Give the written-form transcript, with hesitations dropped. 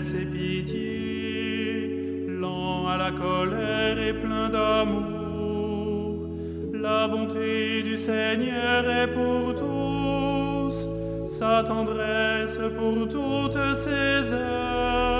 tendresse et pitié, lent à la colère et plein d'amour. La bonté du Seigneur est pour tous, sa tendresse pour toutes ses œuvres.